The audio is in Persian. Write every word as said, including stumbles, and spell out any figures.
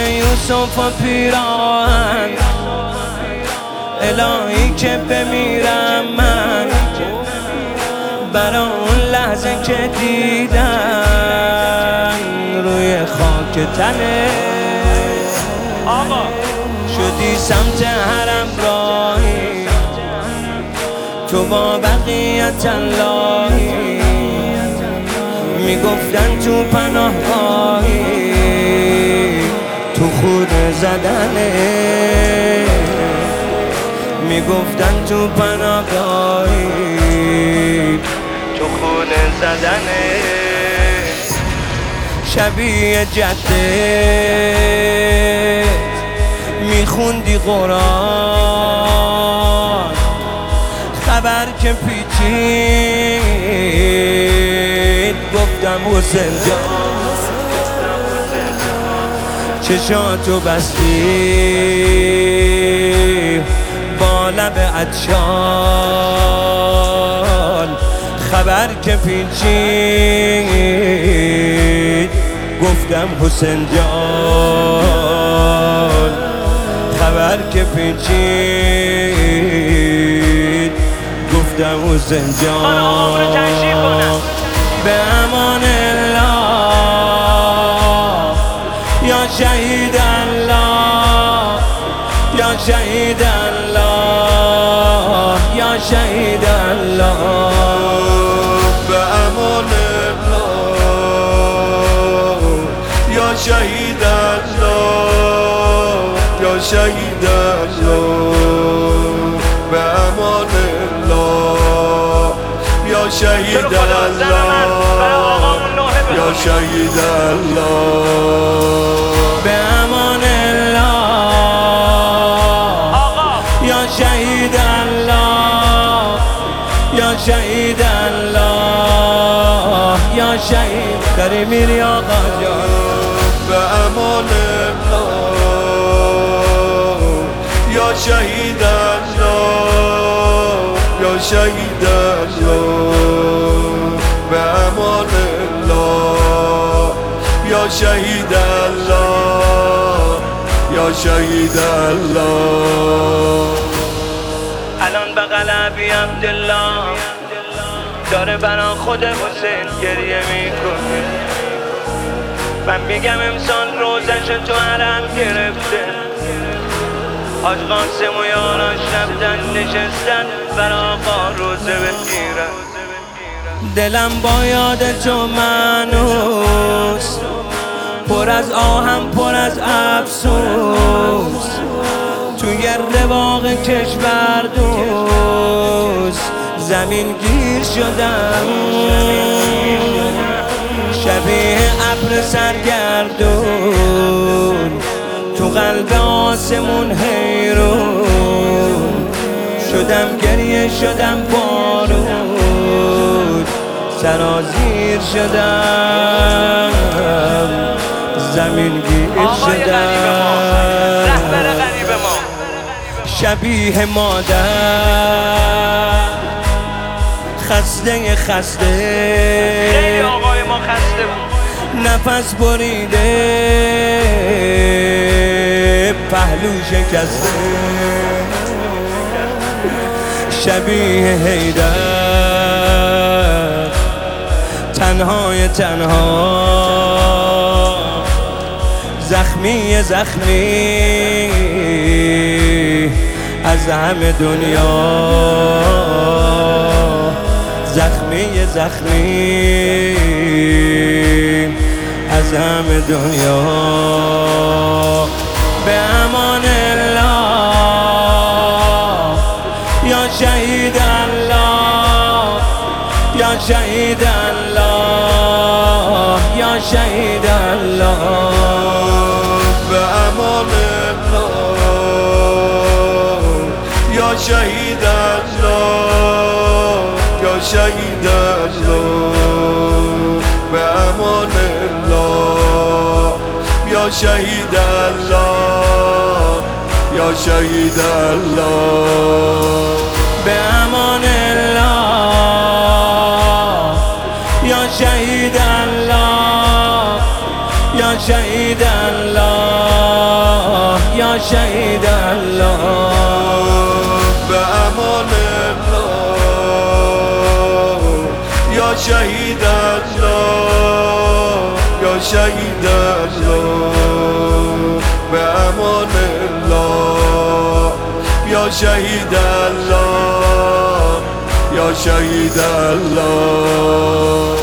یوسف و پیراهن، الهی که بمیرم من برای اون لحظه که دیدم روی خاک تنه. آقا شدی سمت حرم راهی، تو با بقیت اللهی، میگفتن تو پناهگاهی، تو خود زدنه، میگفتن تو پناهگاهی، تو خود زدنه. شبیه جده میخوندی قرآن، خبر که پیچید گفتم حسین جان، چشاتو بستی با لب عطشان، خبر که پیچید گفتم حسین جان، خبر که پیچید گفتم حسین جان. به امان الله یا شهید الله، یا شهید الله، یا شهید الله. به امان الله یا شهید الله، یا شهید الله. به امان الله یا شهید الله، یا شهید الله. به امان الله یا شهید الله، یا شهید الله، یا شهید داری میری آقا جان. به امان الله یا شهید الله، یا شهید الله. به امان الله یا شهید الله، یا شهید الله. الان بغل ابی عبدالله داره برا خود حسین گریه میکنه. من میگم امسال روزش تو حرم گرفته، حاج قاسم و یاراش رفتن نشستن برا آقا روزه بگیرن. دلم با یاد تو منوس، پر از آهم پر از افسوس، توی رواق کشور دوست زمین گیر شدم، شبیه ابر سرگردون تو قلب آسمون حیرون شدم، گریه شدم بارون، سرازیر شدم، زمین گیر شدم. شبیه مادر خسته خسته، خیلی آقای ما خسته بود، نفس بریده پهلو شکسته. شبیه حیدر تنهای تنها، زخمی زخمی از همه دنیا، زخمی زخمی از همه دنیا. به امان الله یا شهید الله، یا شهید الله، یا شهید الله. به امان الله یا شهید الله، یا شهید الله. به امان الله یا شهید الله، یا شهید الله. به امان الله یا شهید الله، یا شهید الله، یا شهید الله به امان الله یا شهید الله یا شهید الله به امان الله یا شهید الله یا شهید الله